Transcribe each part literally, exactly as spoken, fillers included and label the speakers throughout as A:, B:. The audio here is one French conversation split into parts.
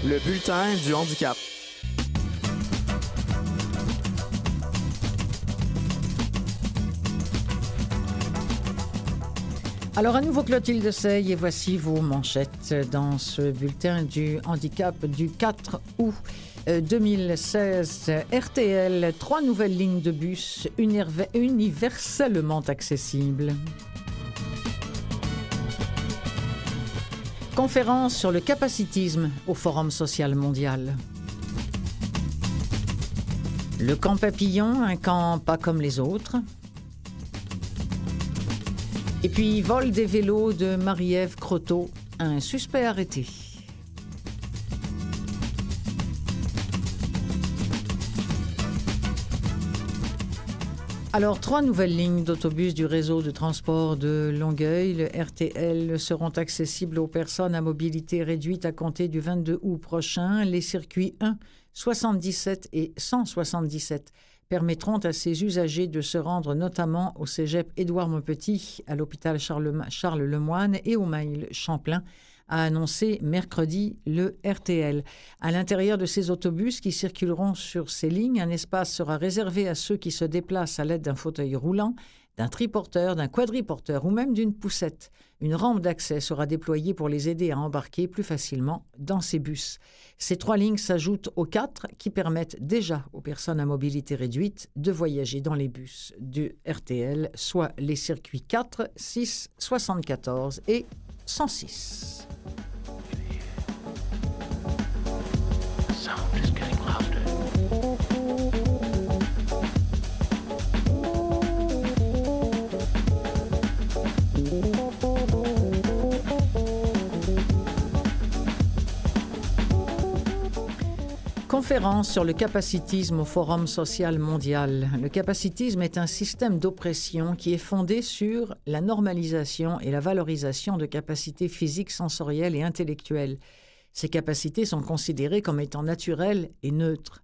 A: Le bulletin du handicap.
B: Alors à nouveau Clotilde Sey et voici vos manchettes dans ce bulletin du handicap du quatre août deux mille seize. R T L, trois nouvelles lignes de bus universellement accessibles. Conférence sur le capacitisme au Forum social mondial. Le camp Papillon, un camp pas comme les autres. Et puis, vol des vélos de Marie-Ève Croteau, un suspect arrêté. Alors, trois nouvelles lignes d'autobus du réseau de transport de Longueuil, le R T L, seront accessibles aux personnes à mobilité réduite à compter du vingt-deux août prochain. Les circuits un, soixante-dix-sept et cent soixante-dix-sept permettront à ces usagers de se rendre notamment au cégep Édouard-Montpetit, à l'hôpital Charles, Charles Lemoine et au Mail Champlain, a annoncé mercredi le R T L. À l'intérieur de ces autobus qui circuleront sur ces lignes, un espace sera réservé à ceux qui se déplacent à l'aide d'un fauteuil roulant, d'un triporteur, d'un quadriporteur ou même d'une poussette. Une rampe d'accès sera déployée pour les aider à embarquer plus facilement dans ces bus. Ces trois lignes s'ajoutent aux quatre qui permettent déjà aux personnes à mobilité réduite de voyager dans les bus du R T L, soit les circuits quatre, six, soixante-quatorze et cent six. Conférence sur le capacitisme au Forum social mondial. Le capacitisme est un système d'oppression qui est fondé sur la normalisation et la valorisation de capacités physiques, sensorielles et intellectuelles. Ces capacités sont considérées comme étant naturelles et neutres.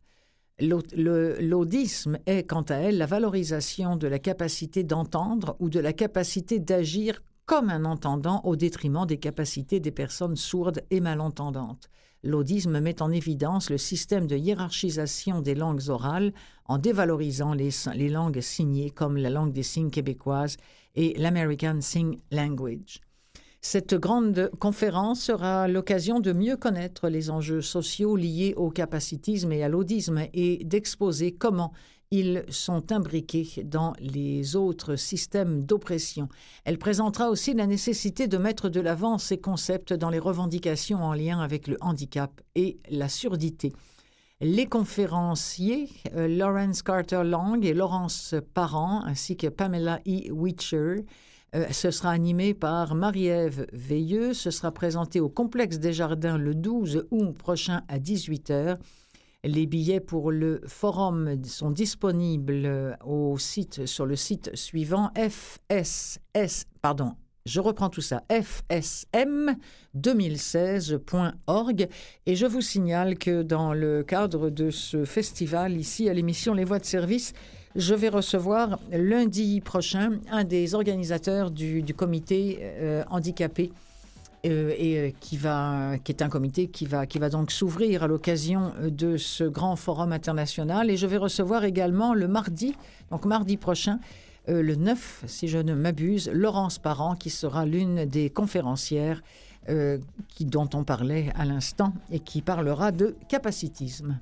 B: L'audisme est, quant à elle, la valorisation de la capacité d'entendre ou de la capacité d'agir comme un entendant au détriment des capacités des personnes sourdes et malentendantes. L'audisme met en évidence le système de hiérarchisation des langues orales en dévalorisant les, les langues signées comme la langue des signes québécoise et l'American Sign Language. Cette grande conférence sera l'occasion de mieux connaître les enjeux sociaux liés au capacitisme et à l'audisme et d'exposer comment ils sont imbriqués dans les autres systèmes d'oppression. Elle présentera aussi la nécessité de mettre de l'avant ces concepts dans les revendications en lien avec le handicap et la surdité. Les conférenciers, euh, Lawrence Carter Long et Laurence Parent, ainsi que Pamela E. Witcher, euh, ce sera animé par Marie-Ève Veilleux. Ce sera présenté au Complexe des Jardins le douze août prochain à dix-huit heures. Les billets pour le forum sont disponibles au site, sur le site suivant F S S, pardon, je reprends tout ça, F S M deux mille seize point org. Et je vous signale que dans le cadre de ce festival, ici à l'émission Les Voix de service, je vais recevoir lundi prochain un des organisateurs du, du comité euh, handicapé. Euh, et euh, qui va, qui est un comité qui va, qui va donc s'ouvrir à l'occasion de ce grand forum international. Et je vais recevoir également le mardi, donc mardi prochain, euh, le neuf, si je ne m'abuse, Laurence Parent, qui sera l'une des conférencières euh, qui, dont on parlait à l'instant et qui parlera de capacitisme.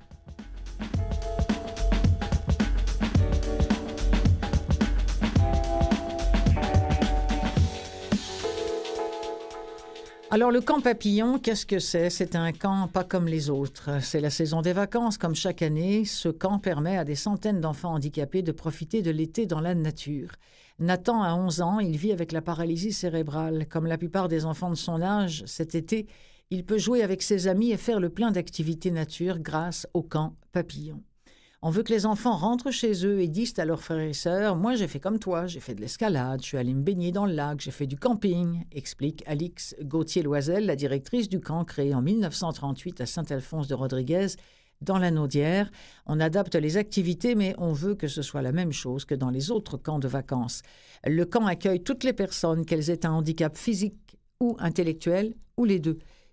B: Alors, le camp Papillon, qu'est-ce que c'est? C'est un camp pas comme les autres. C'est la saison des vacances. Comme chaque année, ce camp permet à des centaines d'enfants handicapés de profiter de l'été dans la nature. Nathan a onze ans, il vit avec la paralysie cérébrale. Comme la plupart des enfants de son âge, cet été, il peut jouer avec ses amis et faire le plein d'activités nature grâce au camp Papillon. On veut que les enfants rentrent chez eux et disent à leurs frères et sœurs « Moi, j'ai fait comme toi, j'ai fait de l'escalade, je suis allé me baigner dans le lac, j'ai fait du camping », explique Alix Gauthier-Loisel, la directrice du camp créé en mille neuf cent trente-huit à Saint-Alphonse-de-Rodriguez, dans la Naudière. On adapte les activités, mais on veut que ce soit la même chose que dans les autres camps de vacances. Le camp accueille toutes les personnes, qu'elles aient un handicap physique ou intellectuel, ou les deux.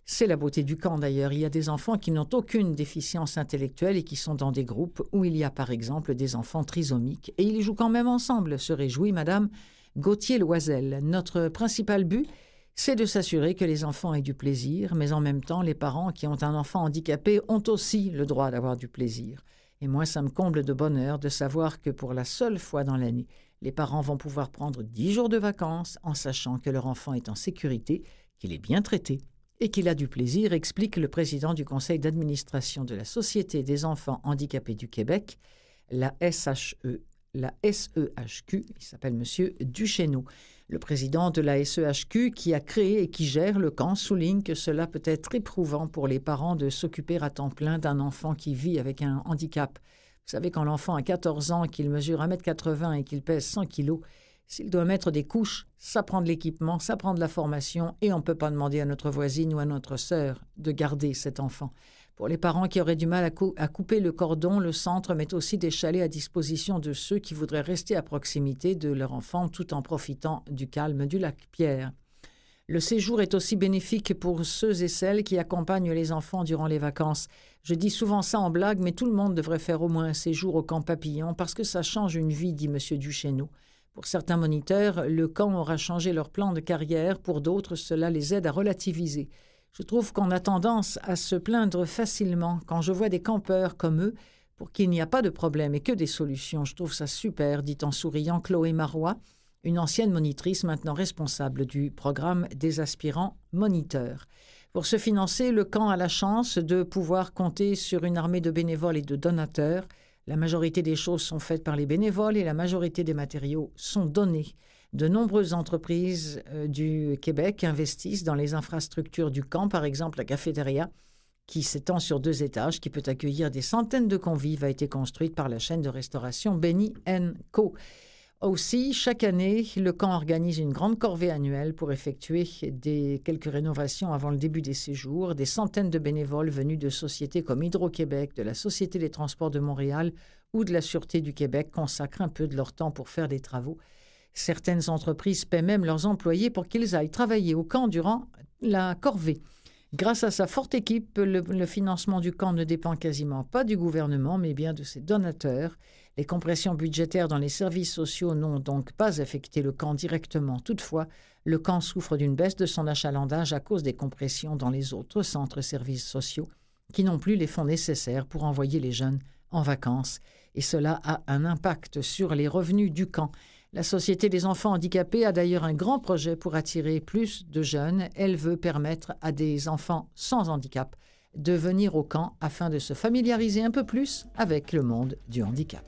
B: C'est la beauté du camp d'ailleurs. Il y a des enfants qui n'ont aucune déficience intellectuelle et qui sont dans des groupes où il y a par exemple des enfants trisomiques. Et ils jouent quand même ensemble, se réjouit Madame Gauthier-Loisel. Notre principal but, c'est de s'assurer que les enfants aient du plaisir, mais en même temps, les parents qui ont un enfant handicapé ont aussi le droit d'avoir du plaisir. Et moi, ça me comble de bonheur de savoir que pour la seule fois dans l'année, les parents vont pouvoir prendre dix jours de vacances en sachant que leur enfant est en sécurité, qu'il est bien traité et qu'il a du plaisir, explique le président du conseil d'administration de la Société des enfants handicapés du Québec, la S H E, la S E H Q, il s'appelle M. Duchesneau. Le président de la S E H Q, qui a créé et qui gère le camp, souligne que cela peut être éprouvant pour les parents de s'occuper à temps plein d'un enfant qui vit avec un handicap. Vous savez, quand l'enfant a quatorze ans, qu'il mesure un mètre quatre-vingts et qu'il pèse cent kilos, s'il doit mettre des couches, ça prend de l'équipement, ça prend de la formation et on ne peut pas demander à notre voisine ou à notre sœur de garder cet enfant. Pour les parents qui auraient du mal à, cou- à couper le cordon, le centre met aussi des chalets à disposition de ceux qui voudraient rester à proximité de leur enfant tout en profitant du calme du lac Pierre. Le séjour est aussi bénéfique pour ceux et celles qui accompagnent les enfants durant les vacances. Je dis souvent ça en blague, mais tout le monde devrait faire au moins un séjour au camp Papillon parce que ça change une vie, dit M. Duchesneau. Pour certains moniteurs, le camp aura changé leur plan de carrière. Pour d'autres, cela les aide à relativiser. Je trouve qu'on a tendance à se plaindre facilement quand je vois des campeurs comme eux pour qu'il n'y a pas de problème et que des solutions. Je trouve ça super, dit en souriant Chloé Marois, une ancienne monitrice maintenant responsable du programme des aspirants moniteurs. Pour se financer, le camp a la chance de pouvoir compter sur une armée de bénévoles et de donateurs. La majorité des choses sont faites par les bénévoles et la majorité des matériaux sont donnés. De nombreuses entreprises euh, du Québec investissent dans les infrastructures du camp, par exemple la cafétéria, qui s'étend sur deux étages, qui peut accueillir des centaines de convives, a été construite par la chaîne de restauration Benny and Co. Aussi, chaque année, le camp organise une grande corvée annuelle pour effectuer des, quelques rénovations avant le début des séjours. Des centaines de bénévoles venus de sociétés comme Hydro-Québec, de la Société des transports de Montréal ou de la Sûreté du Québec consacrent un peu de leur temps pour faire des travaux. Certaines entreprises paient même leurs employés pour qu'ils aillent travailler au camp durant la corvée. Grâce à sa forte équipe, le, le financement du camp ne dépend quasiment pas du gouvernement, mais bien de ses donateurs. Les compressions budgétaires dans les services sociaux n'ont donc pas affecté le camp directement. Toutefois, le camp souffre d'une baisse de son achalandage à cause des compressions dans les autres centres services sociaux qui n'ont plus les fonds nécessaires pour envoyer les jeunes en vacances. Et cela a un impact sur les revenus du camp. La Société des enfants handicapés a d'ailleurs un grand projet pour attirer plus de jeunes. Elle veut permettre à des enfants sans handicap de venir au camp afin de se familiariser un peu plus avec le monde du handicap.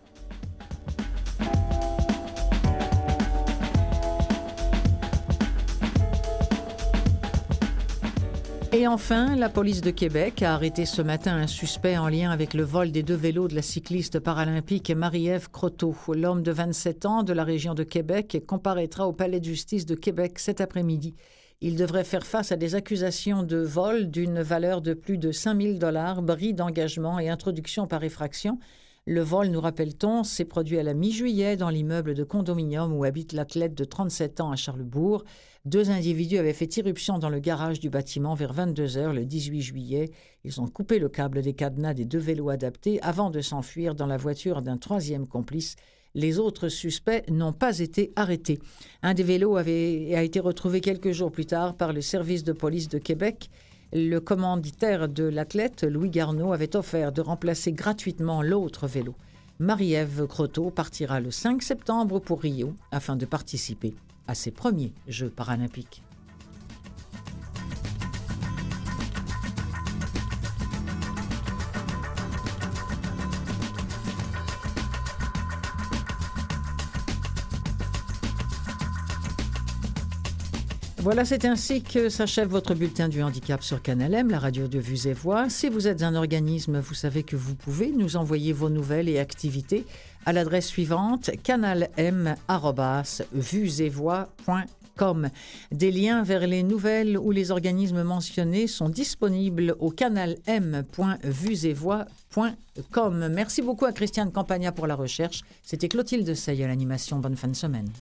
B: Et enfin, la police de Québec a arrêté ce matin un suspect en lien avec le vol des deux vélos de la cycliste paralympique Marie-Ève Croteau. L'homme de vingt-sept ans de la région de Québec comparaîtra au palais de justice de Québec cet après-midi. Il devrait faire face à des accusations de vol d'une valeur de plus de cinq mille dollars, bris d'engagement et introduction par effraction. Le vol, nous rappelle-t-on, s'est produit à la mi-juillet dans l'immeuble de condominium où habite l'athlète de trente-sept ans à Charlesbourg. Deux individus avaient fait irruption dans le garage du bâtiment vers vingt-deux heures le dix-huit juillet. Ils ont coupé le câble des cadenas des deux vélos adaptés avant de s'enfuir dans la voiture d'un troisième complice. Les autres suspects n'ont pas été arrêtés. Un des vélos avait, a été retrouvé quelques jours plus tard par le service de police de Québec. Le commanditaire de l'athlète, Louis Garneau, avait offert de remplacer gratuitement l'autre vélo. Marie-Ève Croteau partira le cinq septembre pour Rio afin de participer à ses premiers Jeux paralympiques. Voilà, c'est ainsi que s'achève votre bulletin du handicap sur Canal M, la radio de Vues et Voix. Si vous êtes un organisme, vous savez que vous pouvez nous envoyer vos nouvelles et activités à l'adresse suivante canalm arobase vues et voix point com. Des liens vers les nouvelles ou les organismes mentionnés sont disponibles au canalm point vues et voix point com. Merci beaucoup à Christiane Campagna pour la recherche. C'était Clotilde Sey à l'animation. Bonne fin de semaine.